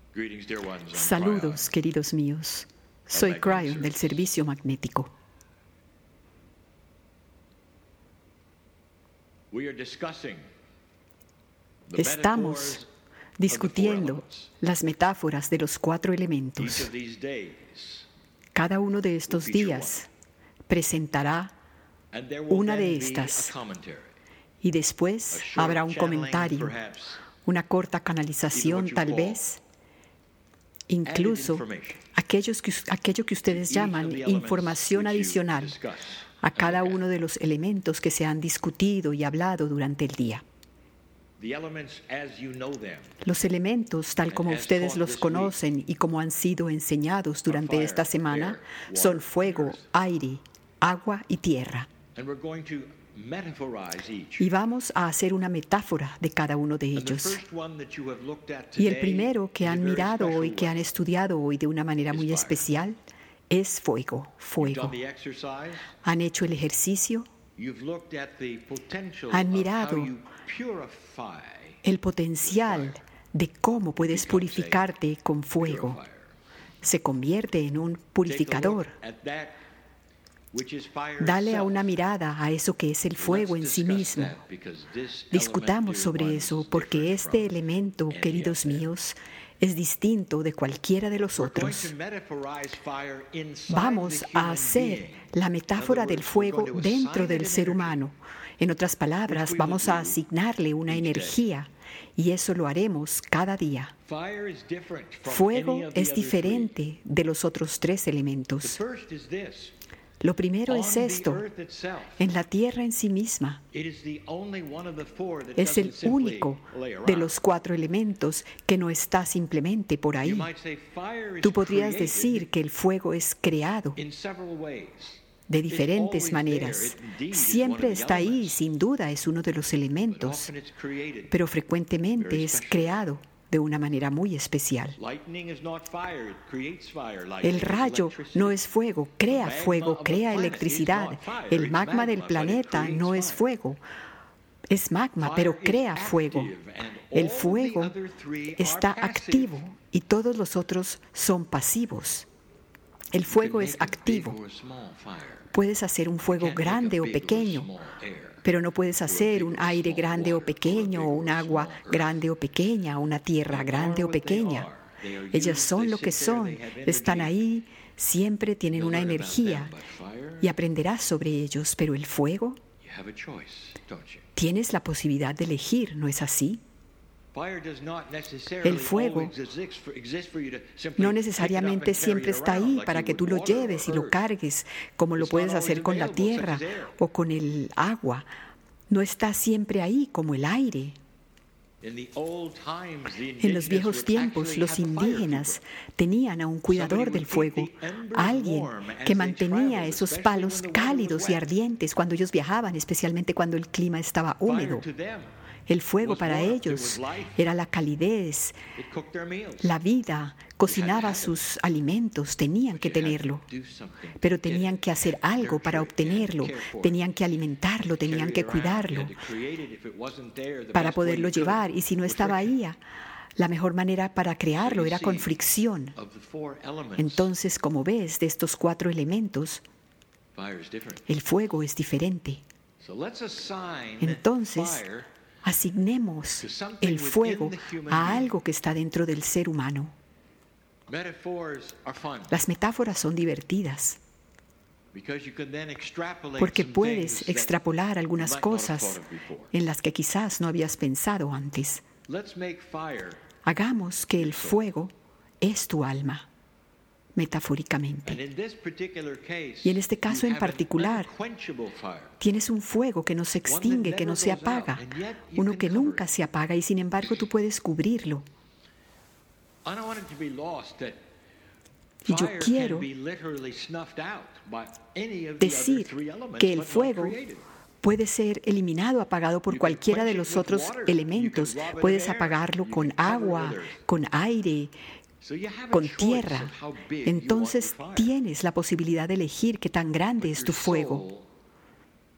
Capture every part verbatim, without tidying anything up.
Saludos, queridos míos. Soy Cryon del Servicio Magnético. Estamos discutiendo las metáforas de los cuatro elementos. Cada uno de estos días presentará una de estas y después habrá un comentario, una corta canalización tal vez, incluso aquellos que, aquello que ustedes llaman información adicional a cada uno de los elementos que se han discutido y hablado durante el día. Los elementos, tal como ustedes los conocen y como han sido enseñados durante esta semana, son fuego, aire, agua y tierra. Y vamos a hacer una metáfora de cada uno de ellos. Y el primero que han mirado hoy, que han estudiado hoy de una manera muy especial, es fuego, fuego. Han hecho el ejercicio, han mirado el potencial de cómo puedes purificarte con fuego. Se convierte en un purificador. Dale a una mirada a eso que es el fuego en sí mismo. Discutamos sobre eso porque este elemento, queridos míos, es distinto de cualquiera de los otros. Vamos a hacer la metáfora del fuego dentro del ser humano. En otras palabras, vamos a asignarle una energía y eso lo haremos cada día. Fuego es diferente de los otros tres elementos. Lo primero es esto, en la tierra en sí misma. Es el único de los cuatro elementos que no está simplemente por ahí. Tú podrías decir que el fuego es creado de diferentes maneras. Siempre está ahí, sin duda es uno de los elementos, pero frecuentemente es creado de una manera muy especial. El rayo no es fuego, crea fuego, crea electricidad. El magma del planeta no es fuego, es magma, pero crea fuego. El fuego está activo y todos los otros son pasivos. El fuego es activo. Puedes hacer un fuego grande o pequeño, pero no puedes hacer un aire grande o pequeño, o un agua grande o pequeña, una tierra grande o pequeña. Ellas son lo que son, están ahí, siempre tienen una energía y aprenderás sobre ellos, pero el fuego, tienes la posibilidad de elegir, ¿no es así? El fuego no necesariamente siempre está ahí para que tú lo lleves y lo cargues, como lo puedes hacer con la tierra o con el agua. No está siempre ahí como el aire. En los viejos tiempos, los indígenas tenían a un cuidador del fuego, a alguien que mantenía esos palos cálidos y ardientes cuando ellos viajaban, especialmente cuando el clima estaba húmedo. El fuego para ellos era la calidez, la vida, cocinaba sus alimentos, tenían que tenerlo, pero tenían que hacer algo para obtenerlo, tenían que alimentarlo, tenían que cuidarlo para poderlo llevar, y si no estaba ahí, la mejor manera para crearlo era con fricción. Entonces, como ves, de estos cuatro elementos, el fuego es diferente. Entonces, asignemos el fuego a algo que está dentro del ser humano. Las metáforas son divertidas porque puedes extrapolar algunas cosas en las que quizás no habías pensado antes. Hagamos que el fuego es tu alma, metafóricamente. Y en este caso en particular, tienes un fuego que no se extingue, que no se apaga, uno que nunca se apaga y sin embargo tú puedes cubrirlo. Y yo quiero decir que el fuego puede ser eliminado, apagado por cualquiera de los otros elementos. Puedes apagarlo con agua, con aire, con tierra. Entonces tienes la posibilidad de elegir qué tan grande es tu fuego.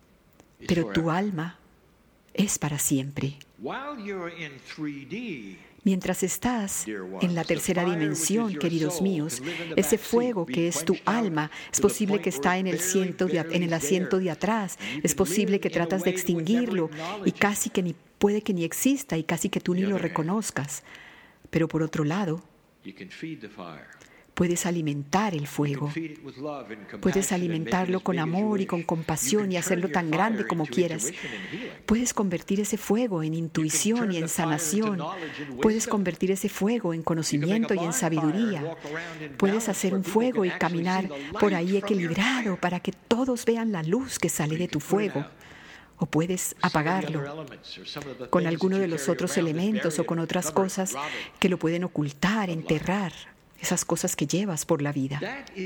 Pero tu alma es para siempre. Mientras estás en la tercera dimensión, queridos míos, ese fuego que es tu alma, es posible que está en el, ciento de, en el asiento de atrás, es posible que tratas de extinguirlo y casi que ni puede que ni exista y casi que tú ni lo reconozcas. Pero por otro lado, puedes alimentar el fuego. Puedes alimentarlo con amor y con compasión y hacerlo tan grande como quieras. Puedes convertir ese fuego en intuición y en sanación. Puedes convertir ese fuego en conocimiento y en sabiduría. Puedes hacer un fuego y caminar por ahí equilibrado para que todos vean la luz que sale de tu fuego. O puedes apagarlo con alguno de los otros elementos o con otras cosas que lo pueden ocultar, enterrar. Esas cosas que llevas por la vida.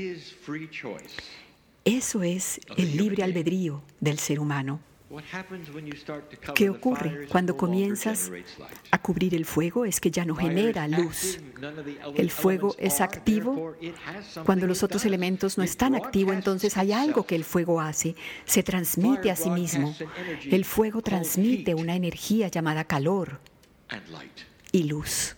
Eso es el libre albedrío del ser humano. ¿Qué ocurre cuando comienzas a cubrir el fuego? Es que ya no genera luz. El fuego es activo. Cuando los otros elementos no están activos, entonces hay algo que el fuego hace. Se transmite a sí mismo. El fuego transmite una energía llamada calor y luz.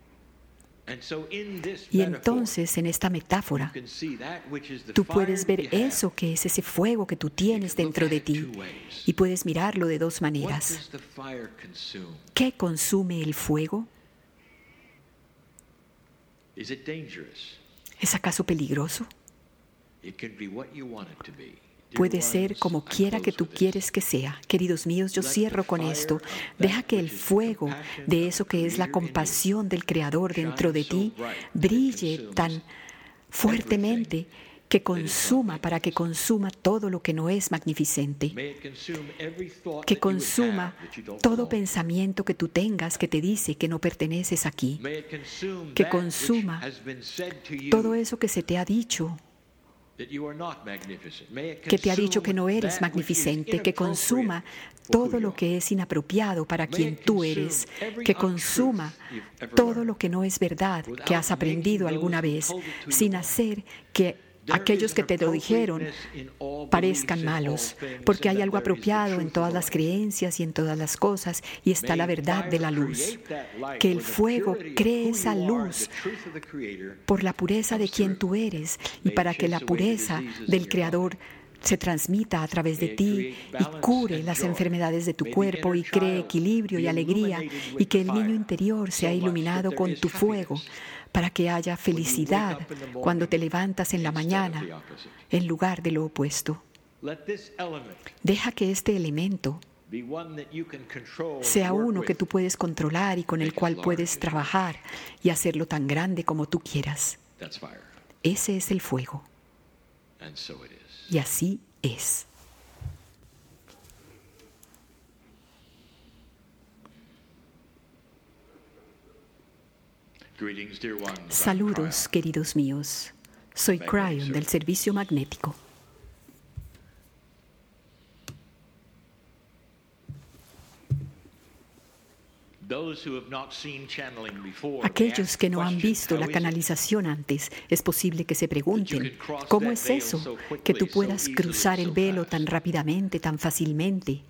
Y entonces, en esta metáfora, tú puedes ver eso que es ese fuego que tú tienes dentro de ti y puedes mirarlo de dos maneras. ¿Qué consume el fuego? ¿Es acaso peligroso? Puede ser como quiera que tú quieres que sea. Queridos míos, yo cierro con esto. Deja que el fuego de eso que es la compasión del Creador dentro de ti brille tan fuertemente que consuma, para que consuma todo lo que no es magnificente. Que consuma todo pensamiento que tú tengas que te dice que no perteneces aquí. Que consuma todo eso que se te ha dicho, que te ha dicho que no eres magnificente, que consuma todo lo que es inapropiado para quien tú eres, que consuma todo lo que no es verdad que has aprendido alguna vez, sin hacer que aquellos que te lo dijeron parezcan malos, porque hay algo apropiado en todas las creencias y en todas las cosas, y está la verdad de la luz. Que el fuego cree esa luz por la pureza de quien tú eres y para que la pureza del Creador se transmita a través de ti y cure las enfermedades de tu cuerpo y cree equilibrio y alegría, y que el niño interior sea iluminado con tu fuego, para que haya felicidad cuando te levantas en la mañana, en lugar de lo opuesto. Deja que este elemento sea uno que tú puedes controlar y con el cual puedes trabajar y hacerlo tan grande como tú quieras. Ese es el fuego. Y así es. Saludos, queridos míos. Soy Cryon del Servicio Magnético. Aquellos que no han visto la canalización antes, es posible que se pregunten, ¿cómo es eso que tú puedas cruzar el velo tan rápidamente, tan fácilmente?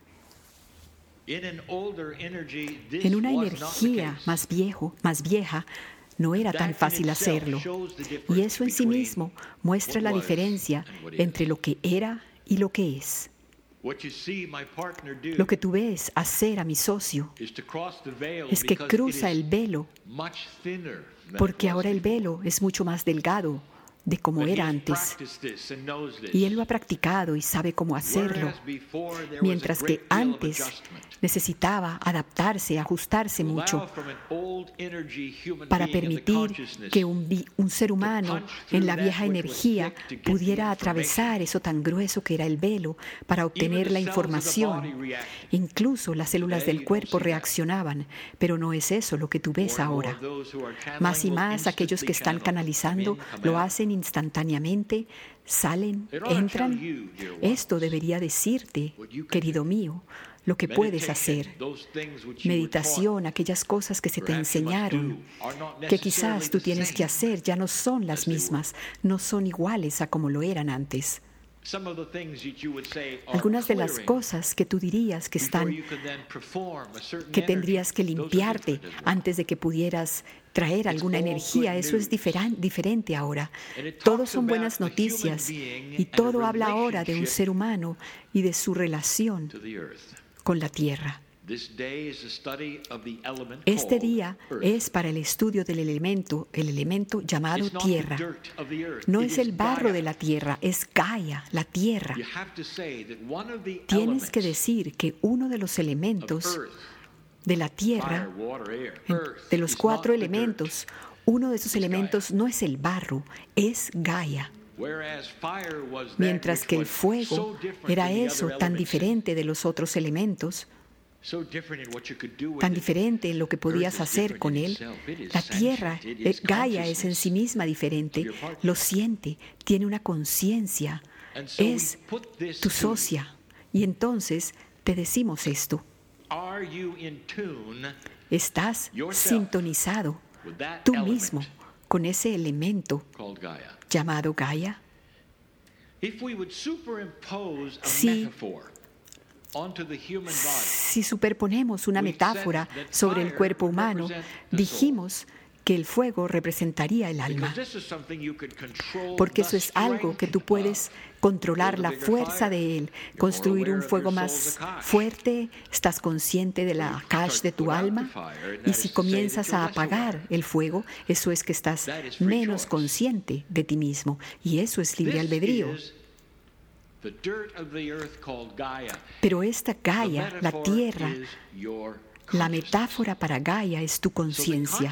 En una energía más viejo, más vieja, no era tan fácil hacerlo. Y eso en sí mismo muestra la diferencia entre lo que era y lo que es. Lo que tú ves hacer a mi socio es que cruza el velo, porque ahora el velo es mucho más delgado de como era antes. Y él lo ha practicado y sabe cómo hacerlo. Mientras que antes necesitaba adaptarse, ajustarse mucho para permitir que un, un ser humano en la vieja energía pudiera atravesar eso tan grueso que era el velo para obtener la información. Incluso las células del cuerpo reaccionaban, pero no es eso lo que tú ves ahora. Más y más aquellos que están canalizando lo hacen instantáneamente, salen, entran. Esto debería decirte, querido mío, lo que puedes hacer. Meditación, aquellas cosas que se te enseñaron, que quizás tú tienes que hacer, ya no son las mismas, no son iguales a como lo eran antes. Algunas de las cosas que tú dirías que están, que tendrías que limpiarte antes de que pudieras traer alguna energía, eso es diferan, diferente ahora. Todos son buenas noticias y todo habla ahora de un ser humano y de su relación con la tierra. Este día es para el estudio del elemento, el elemento llamado tierra. No es el barro de la tierra, es Gaia, la tierra. Tienes que decir que uno de los elementos de la tierra, de los cuatro elementos, uno de esos elementos no es el barro, es Gaia. Mientras que el fuego era eso tan diferente de los otros elementos, tan diferente en lo que podías hacer con él. La tierra, Gaia, es en sí misma diferente, lo siente, tiene una conciencia, es tu socia. Y entonces te decimos esto. ¿Estás sintonizado tú mismo con ese elemento llamado Gaia? Si Si superponemos una metáfora sobre el cuerpo humano, dijimos que el fuego representaría el alma, porque eso es algo que tú puedes controlar la fuerza de él, construir un fuego más fuerte, estás consciente de la Akash de tu alma, y si comienzas a apagar el fuego, eso es que estás menos consciente de ti mismo, y eso es libre albedrío. Pero esta Gaia, la tierra, la metáfora para Gaia es tu conciencia.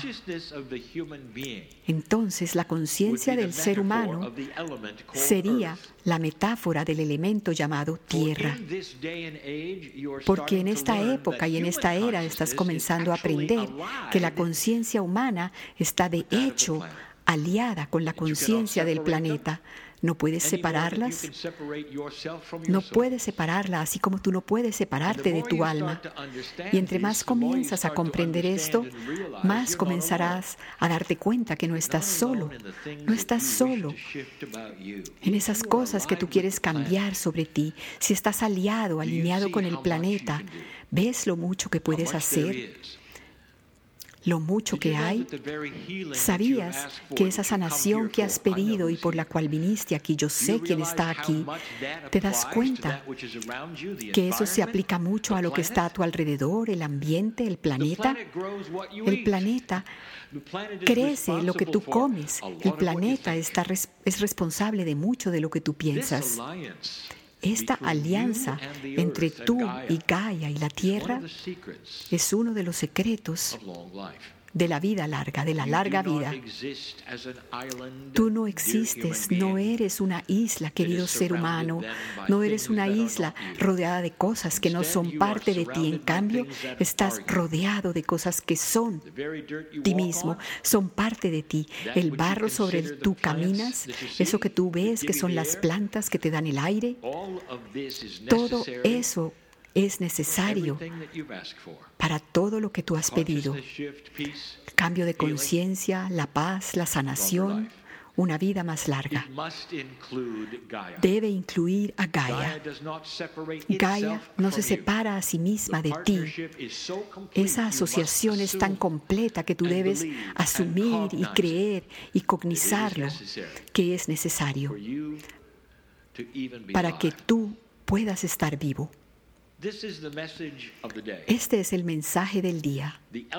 Entonces, la conciencia del ser humano sería la metáfora del elemento llamado tierra. Porque en esta época y en esta era estás comenzando a aprender que la conciencia humana está de hecho aliada con la conciencia del planeta. ¿No puedes separarlas? No puedes separarla, así como tú no puedes separarte de tu alma. Y entre más comienzas a comprender esto, más comenzarás a darte cuenta que no estás solo. No estás solo en esas cosas que tú quieres cambiar sobre ti. Si estás aliado, alineado con el planeta, ¿ves lo mucho que puedes hacer? Lo mucho que hay. ¿Sabías que esa sanación que has pedido y por la cual viniste aquí, yo sé quién está aquí, te das cuenta que eso se aplica mucho a lo que está a tu alrededor, el ambiente, el planeta? El planeta crece lo que tú comes. El planeta está, es responsable de mucho de lo que tú piensas. Esta alianza entre tú y Gaia y la tierra es uno de los secretos de la vida larga, de la larga vida. Tú no existes, no eres una isla, querido ser humano. No eres una isla rodeada de cosas que no son parte de ti. En cambio, estás rodeado de cosas que son ti mismo, son parte de ti. El barro sobre el que tú caminas, eso que tú ves que son las plantas que te dan el aire, todo eso es necesario para todo lo que tú has pedido. Cambio de conciencia, la paz, la sanación, una vida más larga. Debe incluir a Gaia. Gaia no se separa a sí misma de ti. Esa asociación es tan completa que tú debes asumir y creer y cognizarlo que es necesario para que tú puedas estar vivo. Este es el mensaje del día.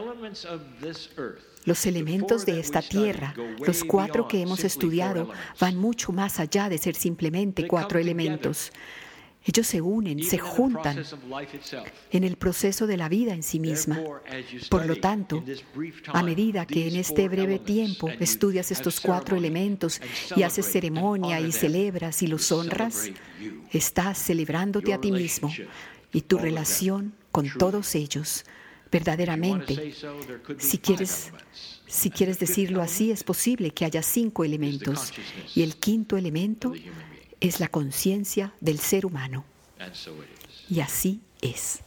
Los elementos de esta tierra, los cuatro que hemos estudiado, van mucho más allá de ser simplemente cuatro elementos. Ellos se unen, se juntan en el proceso de la vida en sí misma. Por lo tanto, a medida que en este breve tiempo estudias estos cuatro elementos y haces ceremonia y celebras y los honras, estás celebrándote a ti mismo y tu relación con todos ellos. Verdaderamente, si quieres, si quieres decirlo así, es posible que haya cinco elementos y el quinto elemento es la conciencia del ser humano. Y así es.